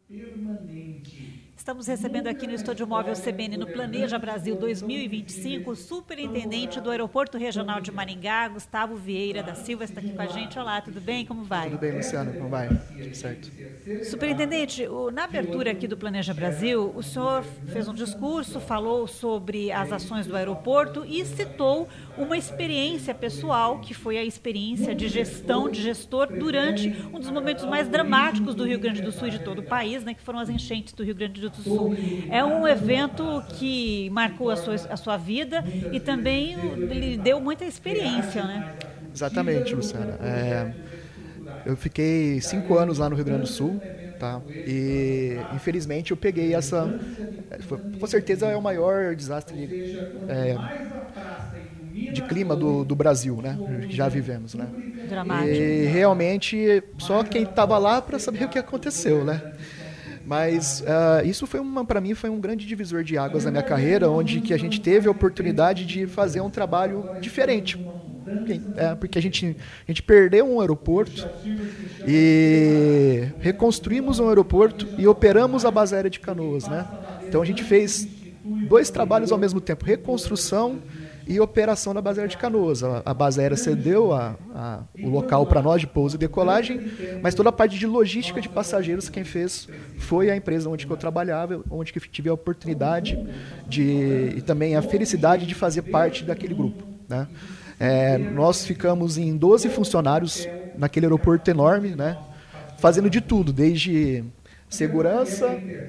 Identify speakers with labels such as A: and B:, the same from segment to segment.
A: Estamos recebendo aqui no Estúdio Móvel CBN no Planeja Brasil 2025 o superintendente do Aeroporto Regional de Maringá, Gustavo Vieira da Silva, está aqui com a gente. Olá, tudo bem? Como vai?
B: Tudo bem, Luciano, como vai? Tudo certo.
A: Superintendente, na abertura aqui do Planeja Brasil, o senhor fez um discurso, falou sobre as ações do aeroporto e citou uma experiência pessoal, que foi a experiência de gestão, de gestor, durante um dos momentos mais dramáticos do Rio Grande do Sul e de todo o país, né, que foram as enchentes do Rio Grande do Sul. É um evento que marcou a sua vida e também lhe deu muita experiência, né?
B: Exatamente, Luciana. Eu fiquei 5 anos lá no Rio Grande do Sul, tá? E infelizmente eu peguei com certeza é o maior desastre de clima do Brasil, né? Que já vivemos, né?
A: Dramático.
B: E realmente só quem estava lá para saber o que aconteceu, né? Mas isso para mim foi um grande divisor de águas na minha carreira, onde que a gente teve a oportunidade de fazer um trabalho diferente. Porque a gente perdeu um aeroporto e reconstruímos um aeroporto e operamos a base aérea de Canoas, né? Então a gente fez 2 trabalhos ao mesmo tempo, reconstrução e operação da base aérea de Canoas. A base aérea cedeu o local para nós de pouso e decolagem, mas toda a parte de logística de passageiros quem fez foi a empresa onde que eu trabalhava, onde que tive a oportunidade e também a felicidade de fazer parte daquele grupo, né? Nós ficamos em 12 funcionários naquele aeroporto enorme, né? Fazendo de tudo, desde segurança,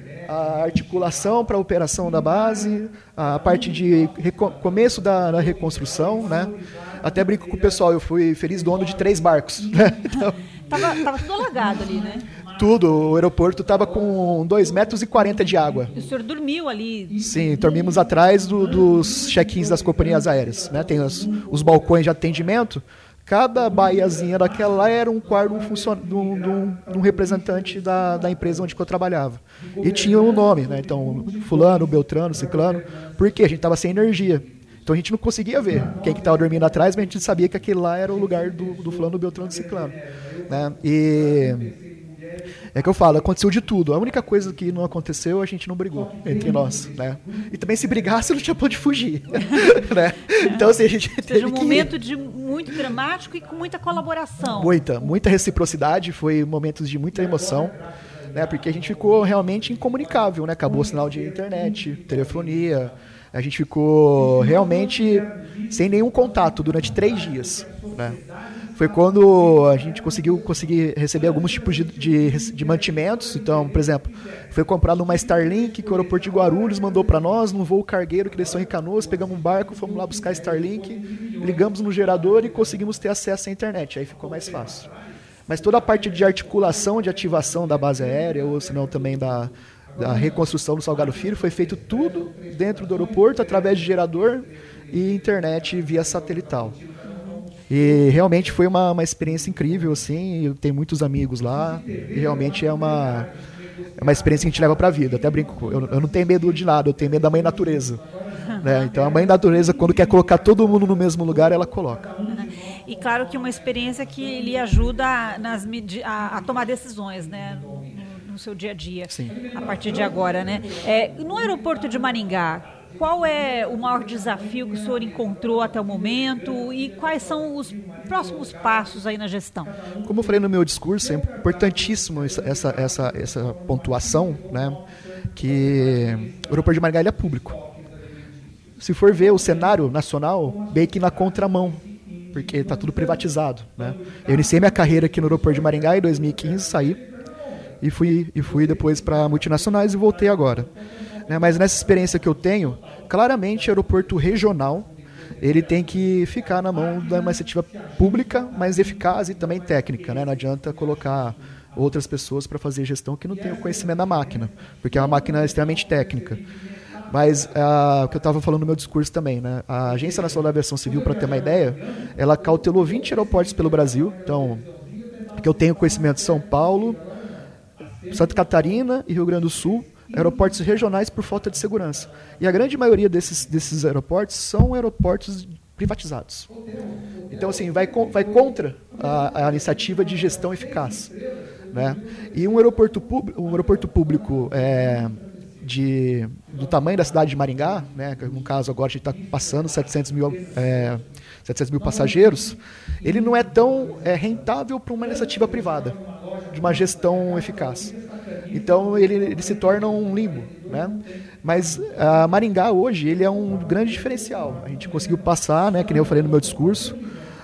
B: a articulação para a operação da base, a parte de começo da reconstrução, né? Até brinco com o pessoal, eu fui feliz dono de 3 barcos. Né? Então,
A: tava tudo alagado ali, né?
B: Tudo, o aeroporto estava com 2,40 metros de água.
A: E o senhor dormiu ali?
B: Sim, dormimos atrás dos check-ins das companhias aéreas, né? Tem os balcões de atendimento. Cada baiazinha daquela lá era um quarto de um representante da empresa onde eu trabalhava. E tinha um nome, né? Então, fulano, beltrano, ciclano. Por quê? A gente estava sem energia. Então a gente não conseguia ver quem que estava dormindo atrás, mas a gente sabia que aquele lá era o lugar do fulano, beltrano, ciclano. Né? E é que eu falo, aconteceu de tudo. A única coisa que não aconteceu, a gente não brigou entre nós, né? E também se brigasse, não tinha pra onde fugir, né? Então, assim, a gente teve
A: um momento muito dramático e com muita colaboração.
B: Muita reciprocidade, foi momentos de muita emoção, né? Porque a gente ficou realmente incomunicável, né? Acabou o sinal de internet, telefonia, a gente ficou realmente sem nenhum contato durante 3 dias, né? Foi quando a gente conseguiu receber alguns tipos de mantimentos. Então, por exemplo, foi comprado uma Starlink que o aeroporto de Guarulhos mandou para nós, num voo cargueiro que desceu em Canoas, pegamos um barco, fomos lá buscar a Starlink, ligamos no gerador e conseguimos ter acesso à internet. Aí ficou mais fácil. Mas toda a parte de articulação, de ativação da base aérea, ou senão também da reconstrução do Salgado Filho, foi feito tudo dentro do aeroporto, através de gerador e internet via satelital. E realmente foi uma experiência incrível, assim, eu tenho muitos amigos lá, e realmente é uma experiência que a gente leva para a vida. Até brinco, eu não tenho medo de nada, eu tenho medo da mãe natureza. Né? Então a mãe natureza, quando quer colocar todo mundo no mesmo lugar, ela coloca.
A: E claro que uma experiência que lhe ajuda a tomar decisões, né? No seu dia a dia,
B: Sim.
A: A partir de agora, né? No aeroporto de Maringá, qual é o maior desafio que o senhor encontrou até o momento e quais são os próximos passos aí na gestão?
B: Como eu falei no meu discurso, é importantíssimo essa pontuação, né? Que o aeroporto de Maringá ele é público. Se for ver o cenário nacional, bem que na contramão, porque está tudo privatizado, né? Eu iniciei minha carreira aqui no aeroporto de Maringá em 2015, saí e fui depois para multinacionais e voltei agora. Mas nessa experiência que eu tenho, claramente o aeroporto regional ele tem que ficar na mão de uma iniciativa pública, mas eficaz e também técnica, né? Não adianta colocar outras pessoas para fazer gestão que não tem o conhecimento da máquina, porque é uma máquina extremamente técnica. Mas o que eu estava falando no meu discurso também, né? A Agência Nacional da Aviação Civil, para ter uma ideia, ela cautelou 20 aeroportos pelo Brasil. Então, que eu tenho conhecimento de São Paulo, Santa Catarina e Rio Grande do Sul, aeroportos regionais por falta de segurança. E a grande maioria desses aeroportos são aeroportos privatizados. Então, assim, vai contra a iniciativa de gestão eficaz. né? E um aeroporto público do tamanho da cidade de Maringá, né? No caso agora a gente está passando 700 mil passageiros, ele não é tão rentável para uma iniciativa privada, de uma gestão eficaz. Então ele se torna um limbo, né? Mas Maringá hoje ele é um grande diferencial. A gente conseguiu passar, né, que nem eu falei no meu discurso,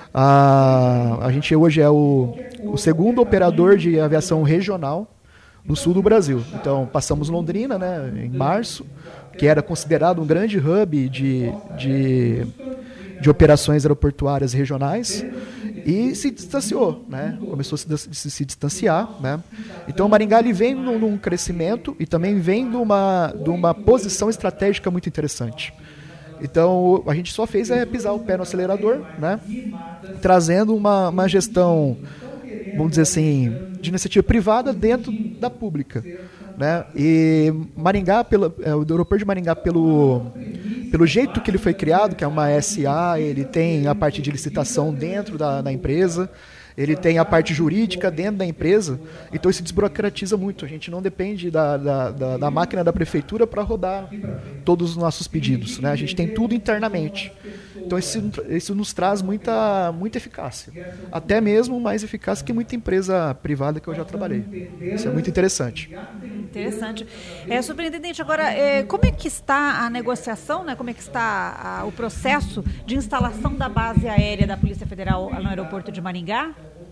B: a gente hoje é o segundo operador de aviação regional no sul do Brasil. Então passamos Londrina, né, em março, que era considerado um grande hub de operações aeroportuárias regionais, e se distanciou, né? Começou a se distanciar, né? Então Maringá ele vem num crescimento e também vem de uma posição estratégica muito interessante. Então a gente só fez pisar o pé no acelerador, né? Trazendo uma gestão, vamos dizer assim, de iniciativa privada dentro da pública, né? E Maringá, o aeroporto de Maringá, pelo jeito que ele foi criado, que é uma SA, ele tem a parte de licitação dentro da empresa, ele tem a parte jurídica dentro da empresa, então isso desburocratiza muito. A gente não depende da máquina da prefeitura para rodar todos os nossos pedidos, né? A gente tem tudo internamente. Então isso nos traz muita eficácia, até mesmo mais eficácia que muita empresa privada que eu já trabalhei. Isso é muito interessante.
A: Interessante. Superintendente, agora, como é que está a negociação, né? Como é que está o processo de instalação da base aérea da Polícia Federal no aeroporto de Maringá?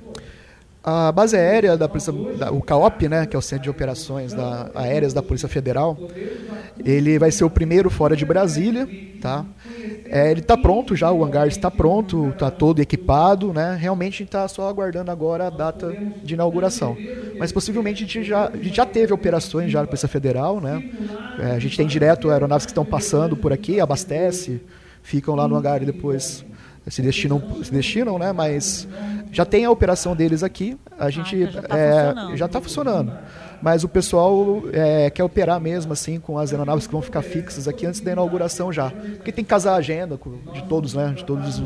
B: A base aérea da Polícia, o CAOP, né, que é o Centro de Operações Aéreas da Polícia Federal, ele vai ser o primeiro fora de Brasília, tá? Ele está pronto já, o hangar está pronto, está todo equipado, né? Realmente a gente está só aguardando agora a data de inauguração. Mas possivelmente a gente já teve operações já na Polícia Federal, né? A gente tem direto aeronaves que estão passando por aqui, abastece, ficam lá no hangar e depois se destinam, né? Mas já tem a operação deles aqui, a gente já está funcionando. Mas o pessoal quer operar mesmo assim com as aeronaves que vão ficar fixas aqui antes da inauguração já. Porque tem que casar a agenda de todos, né? De todos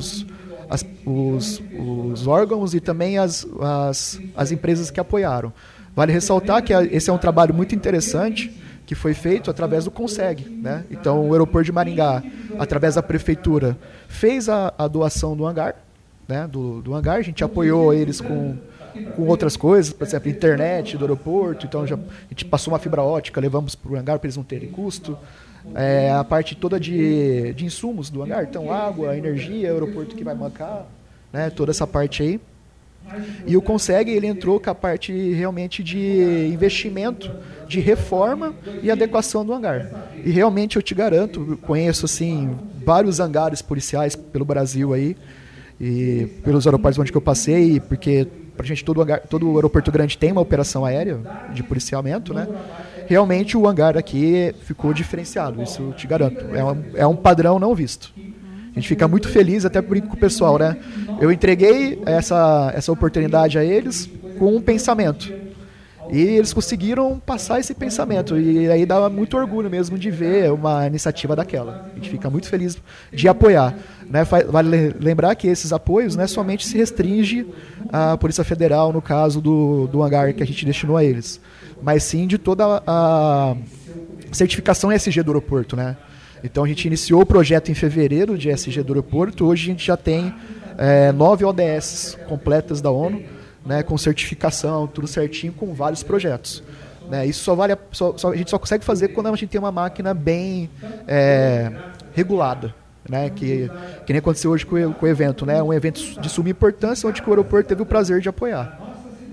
B: os órgãos e também as empresas que apoiaram. Vale ressaltar que esse é um trabalho muito interessante que foi feito através do CONSEG, né? Então o aeroporto de Maringá, através da prefeitura, fez a doação do hangar, né? Do hangar, a gente apoiou eles com outras coisas, por exemplo, internet do aeroporto, então a gente passou uma fibra ótica, levamos para o hangar para eles não terem custo. A parte toda de insumos do hangar, então água, energia, aeroporto que vai bancar, né? Toda essa parte aí. E o CONSEG, ele entrou com a parte realmente de investimento, de reforma e adequação do hangar. E realmente eu te garanto, eu conheço assim, vários hangares policiais pelo Brasil aí, e pelos aeroportos onde eu passei, porque pra gente todo aeroporto grande tem uma operação aérea de policiamento, né? Realmente o hangar aqui ficou diferenciado, isso eu te garanto. É um padrão não visto. A gente fica muito feliz, até brinco com o pessoal, né? Eu entreguei essa oportunidade a eles com um pensamento. E eles conseguiram passar esse pensamento. E aí dá muito orgulho mesmo de ver uma iniciativa daquela. A gente fica muito feliz de apoiar, né? Vale lembrar que esses apoios, né, somente se restringe à Polícia Federal, no caso do hangar que a gente destinou a eles. Mas sim de toda a certificação ESG do aeroporto, né? Então a gente iniciou o projeto em fevereiro de ESG do aeroporto. Hoje a gente já tem 9 ODS completas da ONU, né, com certificação, tudo certinho, com vários projetos. Né? Isso a gente só consegue fazer quando a gente tem uma máquina bem regulada. Né? Que nem aconteceu hoje com o evento. Né? Um evento de suma importância, onde o aeroporto teve o prazer de apoiar.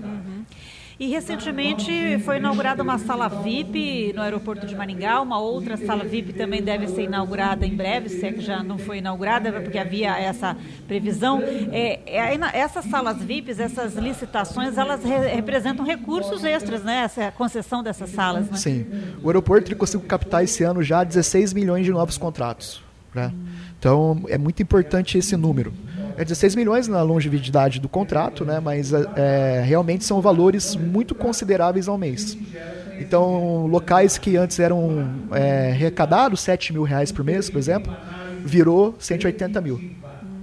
A: E recentemente foi inaugurada uma sala VIP no aeroporto de Maringá, uma outra sala VIP também deve ser inaugurada em breve, se é que já não foi inaugurada, porque havia essa previsão. Essas salas VIPs, essas licitações, elas representam recursos extras, né? Essa concessão dessas salas, né?
B: Sim. O aeroporto ele conseguiu captar esse ano já 16 milhões de novos contratos. Né? Então é muito importante esse número. 16 milhões na longevidade do contrato, né? Mas realmente são valores muito consideráveis ao mês. Então, locais que antes eram arrecadados R$7 mil por mês, por exemplo, virou 180 mil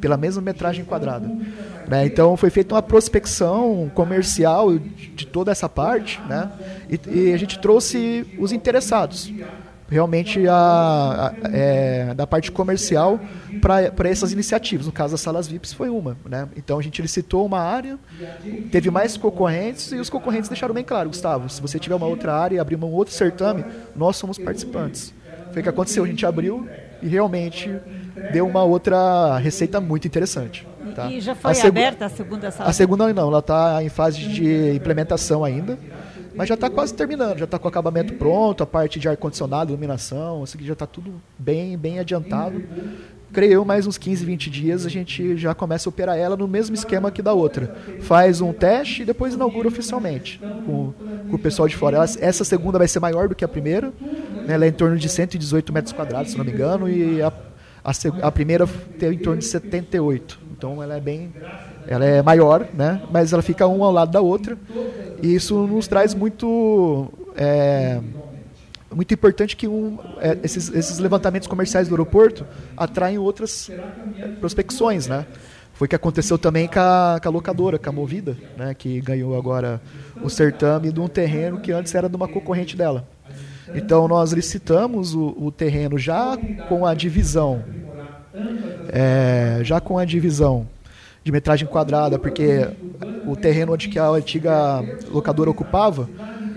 B: pela mesma metragem quadrada. Né? Então foi feita uma prospecção comercial de toda essa parte, né? E a gente trouxe os interessados. Realmente da parte comercial para essas iniciativas. No caso das salas VIPs foi uma. Né? Então a gente licitou uma área, teve mais concorrentes e os concorrentes deixaram bem claro: Gustavo, se você tiver uma outra área e abrir um outro certame, nós somos participantes. Foi o que aconteceu, a gente abriu e realmente deu uma outra receita muito interessante. Tá?
A: E já foi aberta a segunda sala?
B: A segunda não, ela está em fase de implementação ainda. Mas já está quase terminando, já está com o acabamento pronto, a parte de ar-condicionado, iluminação, isso aqui já está tudo bem adiantado. Creio eu, mais uns 15, 20 dias a gente já começa a operar ela no mesmo esquema que da outra. Faz um teste e depois inaugura oficialmente com o pessoal de fora. Essa segunda vai ser maior do que a primeira, né? Ela é em torno de 118 metros quadrados, se não me engano, e a primeira tem em torno de 78. Então ela é maior, né? Mas ela fica uma ao lado da outra. E isso nos traz muito importante que esses levantamentos comerciais do aeroporto atraem outras prospecções, né? Foi o que aconteceu também com a locadora, com a Movida, né? Que ganhou agora o certame de um terreno que antes era de uma concorrente dela. Então nós licitamos o terreno já com a divisão de metragem quadrada, porque o terreno onde que a antiga locadora ocupava,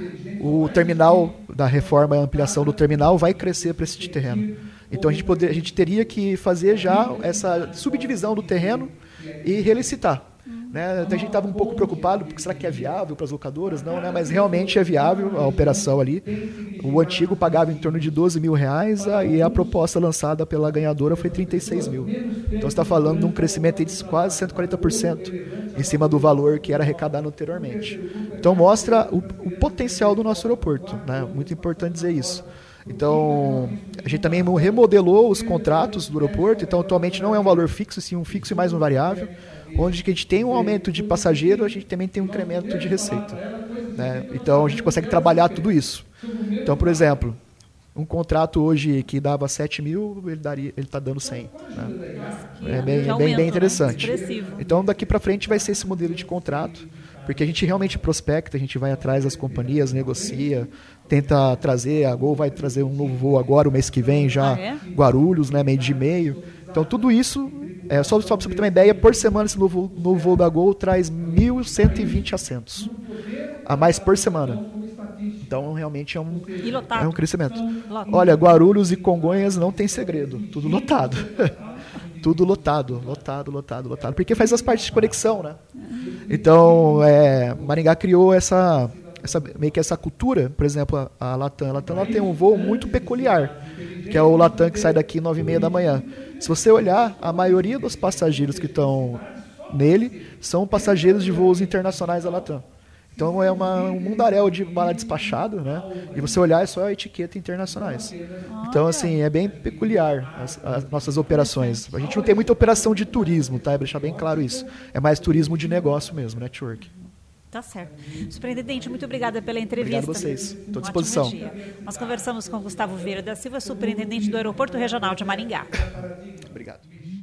B: o terminal da reforma e ampliação do terminal vai crescer para esse terreno. Então a gente teria que fazer já essa subdivisão do terreno e relicitar. Né? A gente estava um pouco preocupado, porque será que é viável para as locadoras? Não, né? Mas realmente é viável a operação ali. O antigo pagava em torno de R$12 mil e a proposta lançada pela ganhadora foi 36 mil. Então você está falando de um crescimento de quase 140% em cima do valor que era arrecadado anteriormente. Então mostra o potencial do nosso aeroporto. Né? Muito importante dizer isso. Então, a gente também remodelou os contratos do aeroporto, então atualmente não é um valor fixo, sim um fixo e mais um variável, onde que a gente tem um aumento de passageiro, a gente também tem um incremento de receita. Né? Então, a gente consegue trabalhar tudo isso. Então, por exemplo, um contrato hoje que dava 7 mil, ele está dando 100. Né? É bem interessante.
A: Né?
B: Então, daqui para frente vai ser esse modelo de contrato, porque a gente realmente prospecta, a gente vai atrás das companhias, negocia, tenta trazer, a Gol vai trazer um novo voo agora, o mês que vem já, Guarulhos, né, meio de meio. Então tudo isso, só para você ter uma ideia, por semana esse novo voo da Gol traz 1.120 assentos a mais por semana. Então realmente é um crescimento. Olha, Guarulhos e Congonhas não tem segredo, tudo lotado. Tudo lotado. Porque faz as partes de conexão, né? Então, Maringá criou meio que essa cultura. Por exemplo, a Latam. A Latam ela tem um voo muito peculiar, que é o Latam que sai daqui 9h30 da manhã. Se você olhar, a maioria dos passageiros que estão nele são passageiros de voos internacionais da Latam. Então é um mundaréu de mala despachado, né? E você olhar é só a etiqueta internacionais. Então, assim, é bem peculiar as nossas operações. A gente não tem muita operação de turismo, tá? É deixar bem claro isso. É mais turismo de negócio mesmo, network.
A: Tá certo. Superintendente, muito obrigada pela entrevista.
B: Obrigado a vocês. Estou à disposição.
A: Nós conversamos com Gustavo Vieira da Silva, superintendente do Aeroporto Regional de Maringá.
B: Obrigado.